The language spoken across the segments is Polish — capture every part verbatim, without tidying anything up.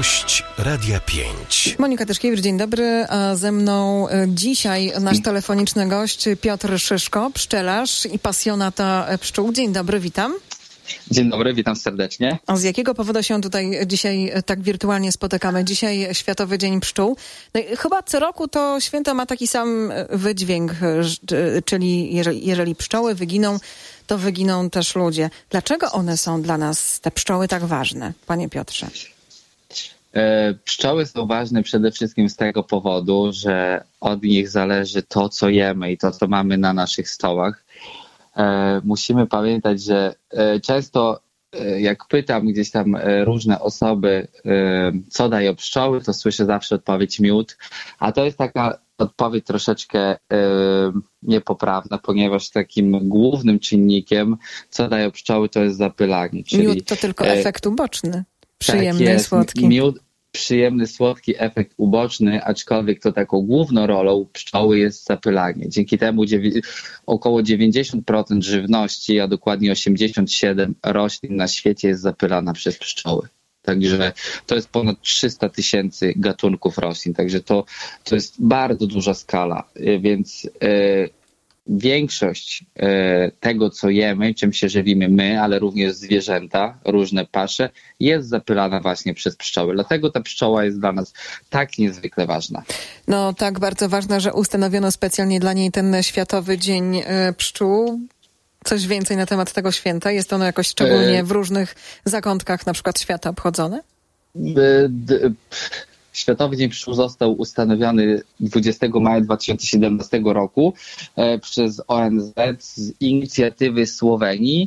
Gość Radia pięć. Monika Tyszkiewicz, dzień dobry. A ze mną dzisiaj nasz telefoniczny gość Piotr Szyszko, pszczelarz i pasjonata pszczół. Dzień dobry, witam. Dzień dobry, witam serdecznie. A z jakiego powodu się tutaj dzisiaj tak wirtualnie spotykamy? Dzisiaj Światowy Dzień Pszczół. No i chyba co roku to święto ma taki sam wydźwięk, czyli jeżeli, jeżeli pszczoły wyginą, to wyginą też ludzie. Dlaczego one są dla nas, te pszczoły, tak ważne, panie Piotrze? Pszczoły są ważne przede wszystkim z tego powodu, że od nich zależy to, co jemy i to, co mamy na naszych stołach. Musimy pamiętać, że często jak pytam gdzieś tam różne osoby, co dają pszczoły, to słyszę zawsze odpowiedź miód, a to jest taka odpowiedź troszeczkę niepoprawna, ponieważ takim głównym czynnikiem, co dają pszczoły, to jest zapylanie. Czyli miód to tylko efekt uboczny, przyjemny, tak jest, słodki. Miód, przyjemny, słodki efekt uboczny, aczkolwiek to taką główną rolą pszczoły jest zapylanie. Dzięki temu dziewię- około dziewięćdziesiąt procent żywności, a dokładnie osiemdziesiąt siedem procent roślin na świecie jest zapylana przez pszczoły. Także to jest ponad trzysta tysięcy gatunków roślin, także to, to jest bardzo duża skala, więc yy, większość e, tego, co jemy, czym się żywimy my, ale również zwierzęta, różne pasze, jest zapylana właśnie przez pszczoły. Dlatego ta pszczoła jest dla nas tak niezwykle ważna. No tak, bardzo ważne, że ustanowiono specjalnie dla niej ten Światowy Dzień e, Pszczół. Coś więcej na temat tego święta? Jest ono jakoś szczególnie w różnych zakątkach na przykład świata obchodzone? D- d- Światowy Dzień Pszczół został ustanowiony dwudziestego maja dwa tysiące siedemnastego roku e, przez O N Z z inicjatywy Słowenii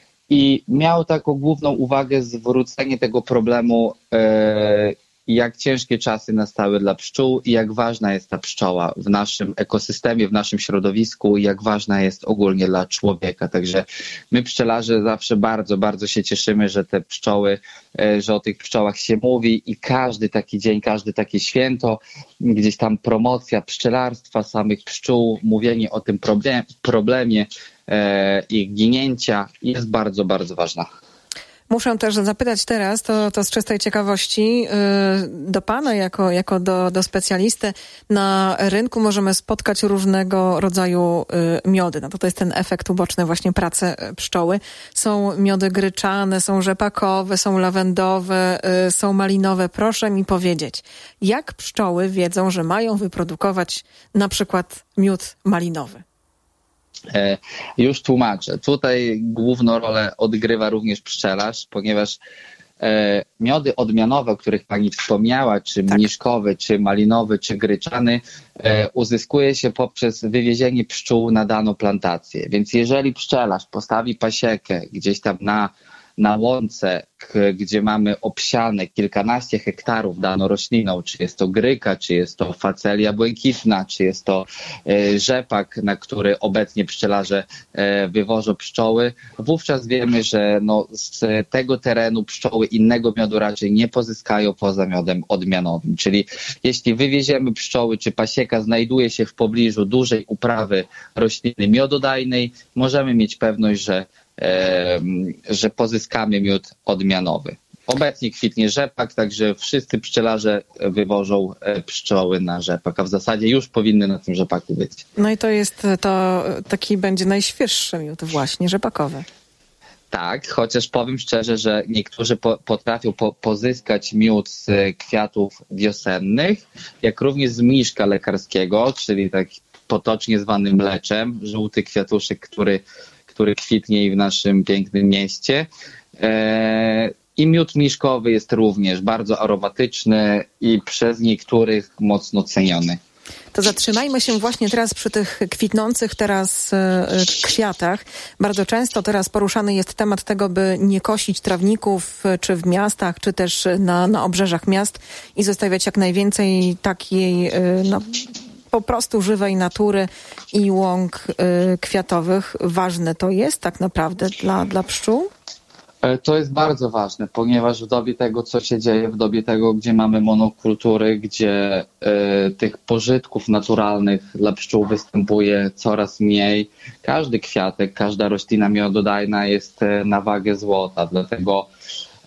i miał taką główną uwagę zwrócenie tego problemu, e, jak ciężkie czasy nastały dla pszczół i jak ważna jest ta pszczoła w naszym ekosystemie, w naszym środowisku i jak ważna jest ogólnie dla człowieka. Także my pszczelarze zawsze bardzo, bardzo się cieszymy, że te pszczoły, że o tych pszczołach się mówi i każdy taki dzień, każde takie święto, gdzieś tam promocja pszczelarstwa, samych pszczół, mówienie o tym problem, problemie e, ich ginięcia jest bardzo, bardzo ważna. Muszę też zapytać teraz, to, to z czystej ciekawości, yy, do pana jako, jako do, do specjalisty. Na rynku możemy spotkać różnego rodzaju yy, miody. No to, to jest ten efekt uboczny właśnie pracy pszczoły. Są miody gryczane, są rzepakowe, są lawendowe, yy, są malinowe. Proszę mi powiedzieć, jak pszczoły wiedzą, że mają wyprodukować na przykład miód malinowy? E, już tłumaczę. Tutaj główną rolę odgrywa również pszczelarz, ponieważ e, miody odmianowe, o których pani wspomniała, czy tak. mniszkowy, czy malinowy, czy gryczany, e, uzyskuje się poprzez wywiezienie pszczół na daną plantację. Więc jeżeli pszczelarz postawi pasiekę gdzieś tam na na łące, k- gdzie mamy obsiane kilkanaście hektarów daną rośliną, czy jest to gryka, czy jest to facelia błękitna, czy jest to e, rzepak, na który obecnie pszczelarze e, wywożą pszczoły, wówczas wiemy, że no, z tego terenu pszczoły innego miodu raczej nie pozyskają poza miodem odmianowym. Czyli jeśli wywieziemy pszczoły, czy pasieka znajduje się w pobliżu dużej uprawy rośliny miododajnej, możemy mieć pewność, że że pozyskamy miód odmianowy. Obecnie kwitnie rzepak, także wszyscy pszczelarze wywożą pszczoły na rzepak, a w zasadzie już powinny na tym rzepaku być. No i to jest, to taki będzie najświeższy miód właśnie, rzepakowy. Tak, chociaż powiem szczerze, że niektórzy po, potrafią po, pozyskać miód z kwiatów wiosennych, jak również z mniszka lekarskiego, czyli tak potocznie zwany mleczem, żółty kwiatuszek, który który kwitnie i w naszym pięknym mieście. Eee, I miód mniszkowy jest również bardzo aromatyczny i przez niektórych mocno ceniony. To zatrzymajmy się właśnie teraz przy tych kwitnących teraz y, kwiatach. Bardzo często teraz poruszany jest temat tego, by nie kosić trawników czy w miastach, czy też na, na obrzeżach miast i zostawiać jak najwięcej takiej y, no, po prostu żywej natury i łąk y, kwiatowych. Ważne to jest tak naprawdę dla, dla pszczół? To jest bardzo ważne, ponieważ w dobie tego, co się dzieje, w dobie tego, gdzie mamy monokultury, gdzie y, tych pożytków naturalnych dla pszczół występuje coraz mniej, każdy kwiatek, każda roślina miododajna jest na wagę złota, dlatego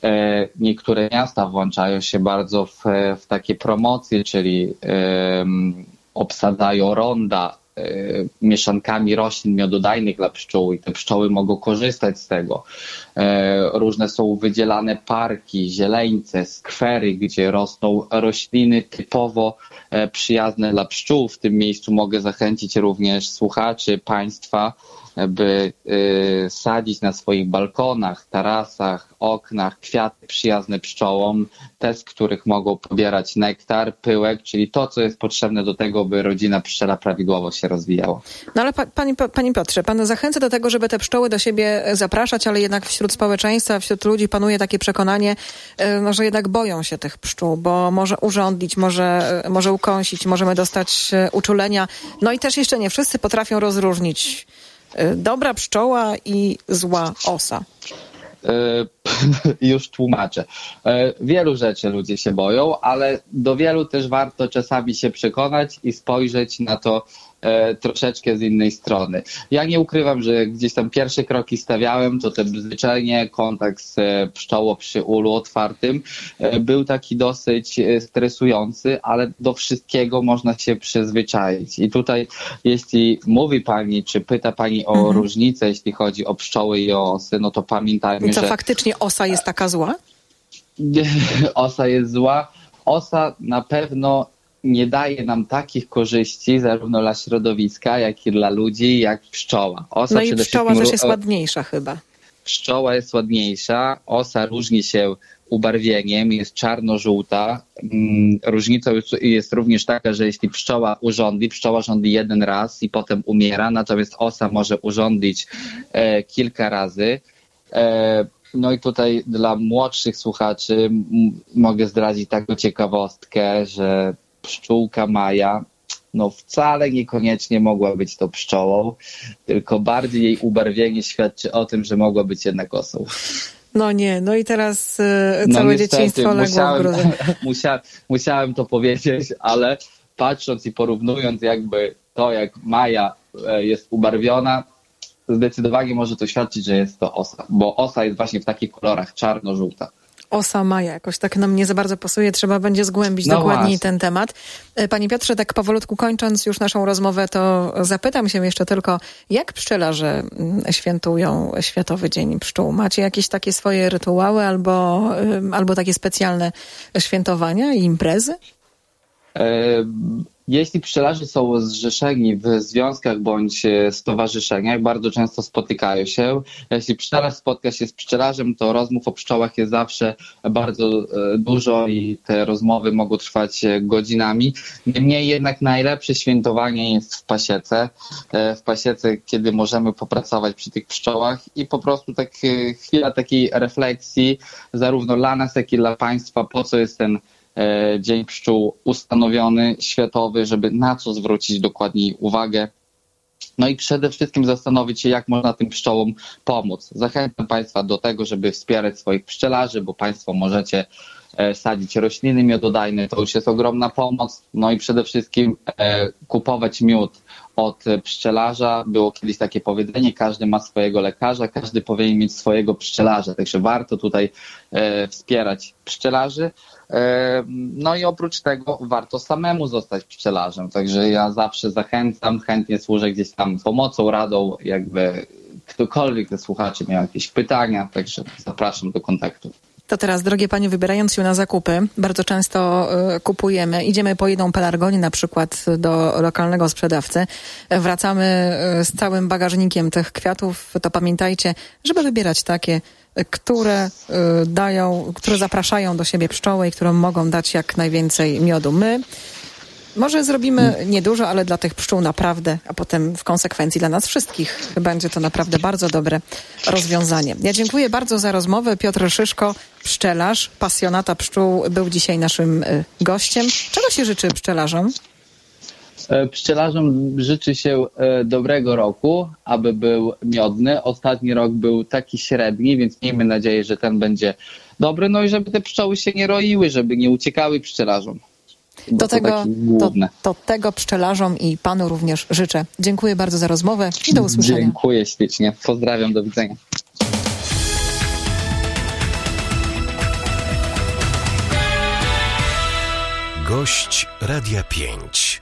Niektóre miasta włączają się bardzo w, w takie promocje, czyli um, obsadzają ronda y, mieszankami roślin miododajnych dla pszczół i te pszczoły mogą korzystać z tego. E, różne są wydzielane parki, zieleńce, skwery, gdzie rosną rośliny typowo e, przyjazne dla pszczół. W tym miejscu mogę zachęcić również słuchaczy, państwa, by y, sadzić na swoich balkonach, tarasach, oknach kwiaty przyjazne pszczołom, te, z których mogą pobierać nektar, pyłek, czyli to, co jest potrzebne do tego, by rodzina pszczela prawidłowo się rozwijała. No ale pa, panie, panie Piotrze, pan zachęca do tego, żeby te pszczoły do siebie zapraszać, ale jednak wśród społeczeństwa, wśród ludzi panuje takie przekonanie, no, że jednak boją się tych pszczół, bo może urządlić, może, może ukąsić, możemy dostać uczulenia. No i też jeszcze nie wszyscy potrafią rozróżnić dobra pszczoła i zła osa. Już tłumaczę. Wielu rzeczy ludzie się boją, ale do wielu też warto czasami się przekonać i spojrzeć na to troszeczkę z innej strony. Ja nie ukrywam, że gdzieś tam pierwsze kroki stawiałem, to ten zwyczajnie kontakt z pszczołą przy ulu otwartym był taki dosyć stresujący, ale do wszystkiego można się przyzwyczaić. I tutaj jeśli mówi pani, czy pyta pani o mhm. różnicę, jeśli chodzi o pszczoły i o osy, no to pamiętajmy, I to że... faktycznie osa jest taka zła? Osa jest zła. Osa na pewno nie daje nam takich korzyści zarówno dla środowiska, jak i dla ludzi, jak pszczoła. Osa no i pszczoła też ró- jest ładniejsza chyba. Pszczoła jest ładniejsza, osa różni się ubarwieniem, jest czarno-żółta. Różnica jest również taka, że jeśli pszczoła urządli, pszczoła rządzi jeden raz i potem umiera, natomiast osa może urządlić e, kilka razy. E, No i tutaj dla młodszych słuchaczy m- mogę zdradzić taką ciekawostkę, że pszczółka Maja no wcale niekoniecznie mogła być to pszczołą, tylko bardziej jej ubarwienie świadczy o tym, że mogła być jednak osą. No nie, no i teraz y, całe no niestety, dzieciństwo legło musiałem, w gruzę. Musiałem, musiałem to powiedzieć, ale patrząc i porównując jakby to, jak Maja jest ubarwiona, zdecydowanie może to świadczyć, że jest to osa, bo osa jest właśnie w takich kolorach czarno-żółta. Osa Maja, jakoś tak nam nie za bardzo pasuje, trzeba będzie zgłębić no dokładniej właśnie. ten temat. Panie Piotrze, tak powolutku kończąc już naszą rozmowę, to zapytam się jeszcze tylko, jak pszczelarze świętują Światowy Dzień Pszczół? Macie jakieś takie swoje rytuały albo, albo takie specjalne świętowania i imprezy? E- Jeśli pszczelarze są zrzeszeni w związkach bądź stowarzyszeniach, bardzo często spotykają się. Jeśli pszczelarz spotka się z pszczelarzem, to rozmów o pszczołach jest zawsze bardzo dużo i te rozmowy mogą trwać godzinami. Niemniej jednak najlepsze świętowanie jest w pasiece. W pasiece, kiedy możemy popracować przy tych pszczołach i po prostu tak chwila takiej refleksji, zarówno dla nas, jak i dla państwa, po co jest ten Dzień Pszczół ustanowiony, światowy, żeby na co zwrócić dokładniej uwagę. No i przede wszystkim zastanowić się, jak można tym pszczołom pomóc. Zachęcam Państwa do tego, żeby wspierać swoich pszczelarzy, bo Państwo możecie sadzić rośliny miododajne, to już jest ogromna pomoc. No i przede wszystkim e, kupować miód od pszczelarza. Było kiedyś takie powiedzenie, każdy ma swojego lekarza, każdy powinien mieć swojego pszczelarza, także warto tutaj e, wspierać pszczelarzy. E, no i oprócz tego warto samemu zostać pszczelarzem, także ja zawsze zachęcam, chętnie służę gdzieś tam pomocą, radą, jakby ktokolwiek ze słuchaczy miał jakieś pytania, także zapraszam do kontaktu. To teraz, drogie panie, wybierając się na zakupy, bardzo często y, kupujemy, idziemy po jedną pelargonię na przykład do lokalnego sprzedawcy, wracamy y, z całym bagażnikiem tych kwiatów, to pamiętajcie, żeby wybierać takie, które y, dają, które zapraszają do siebie pszczoły i które mogą dać jak najwięcej miodu. My może zrobimy niedużo, ale dla tych pszczół naprawdę, a potem w konsekwencji dla nas wszystkich będzie to naprawdę bardzo dobre rozwiązanie. Ja dziękuję bardzo za rozmowę. Piotr Szyszko, pszczelarz, pasjonata pszczół, był dzisiaj naszym gościem. Czego się życzy pszczelarzom? Pszczelarzom życzy się dobrego roku, aby był miodny. Ostatni rok był taki średni, więc miejmy nadzieję, że ten będzie dobry. No i żeby te pszczoły się nie roiły, żeby nie uciekały pszczelarzom. Do tego, to, to tego pszczelarzom i panu również życzę. Dziękuję bardzo za rozmowę i do usłyszenia. Dziękuję ślicznie. Pozdrawiam, do widzenia. Gość Radia pięć.